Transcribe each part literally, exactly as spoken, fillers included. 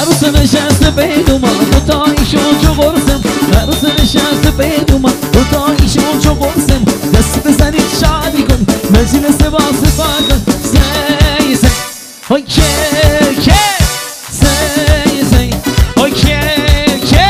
عروس نشسته بدومم دوتایشون چو قرصم عروس نشسته بدومم دوتایشون چو قرصم دست بزنید شادی کن مجلس با صفا کن سی سی های که که سی سی های که که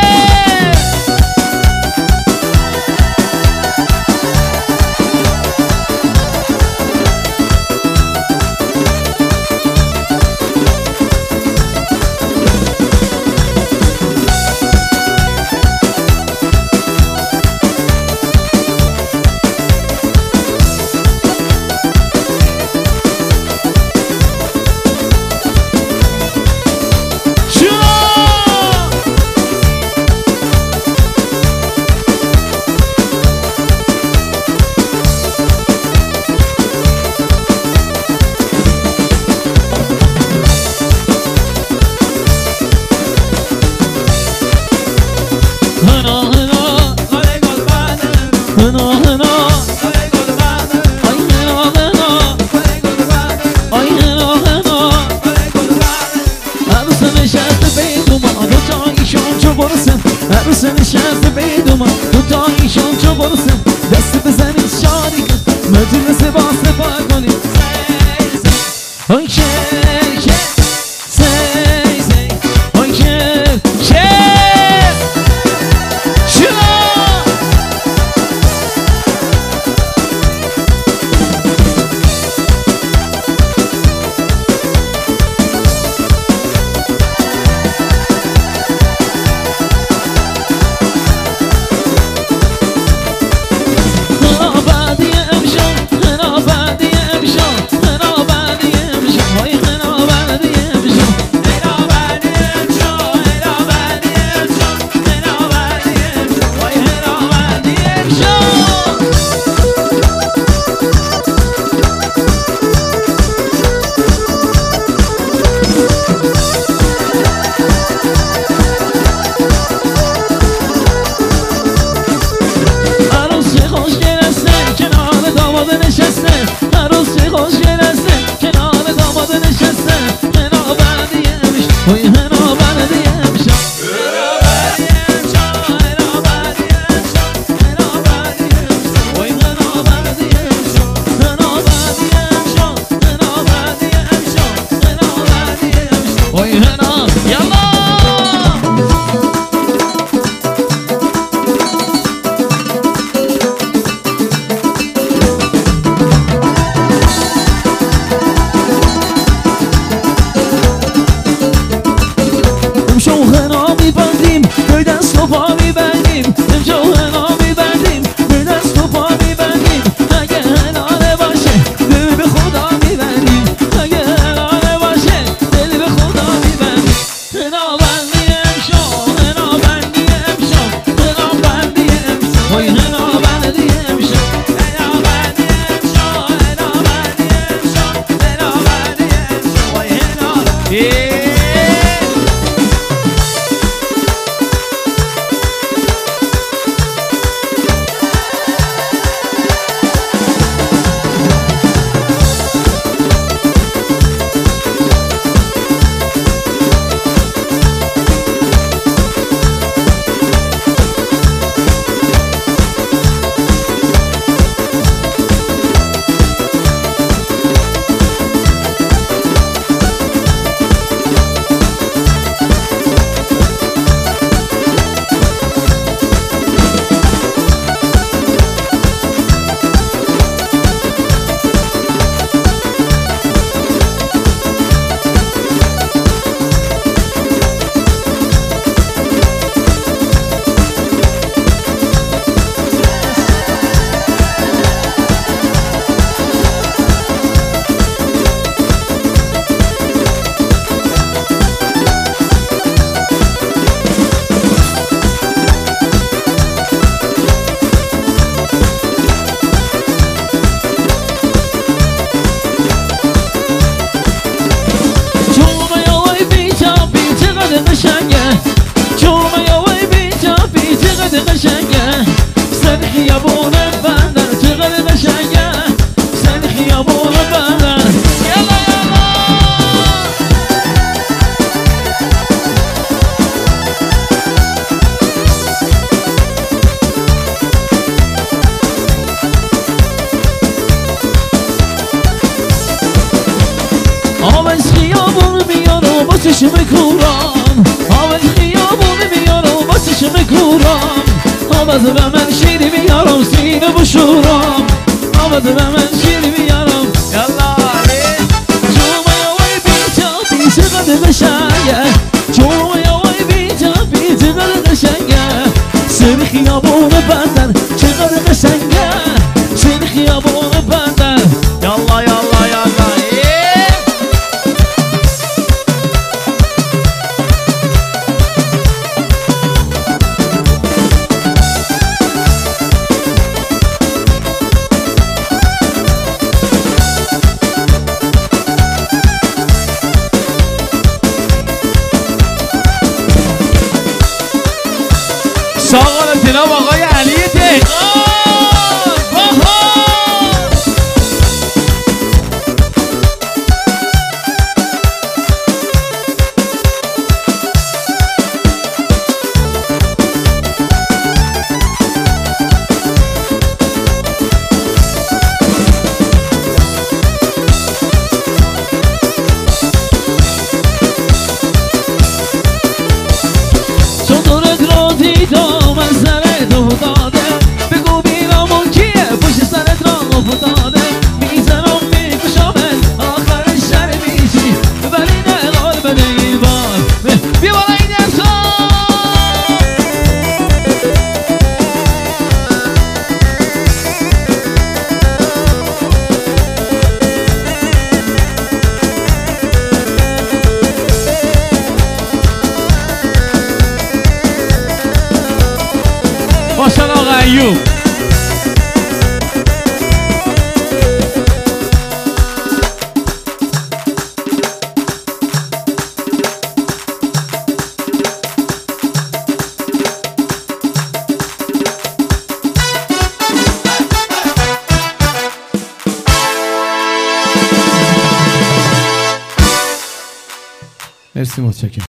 عروس نشسته بدومم دوتایشون چو قرصم دست بزنید شادی کن مجلس با صفا کنید های که که سی سی های که که چرا چشم کورم آمد خیابون میارم با چشم کورم آمد به من شیری میارم سینه بشورم آمد به من شیری میارم یالا جومه وای بیجا بیجا قد قشنگه جومه وای بیجا بیجا قد قشنگه سر خیابون بندر چقدر قشنگه سر خیابون بندر یالا یالا یالا ساقال جناب آقای علی دهقان دیدم از سر تو داده بگو بیرامون کیه پشت سرت را افتاده میزنم میکشمت آخر شر میشی ولی نه قال بده این بار بیا بالا این دستا ماشاءالله آقا ایوب مرسی متشکرم.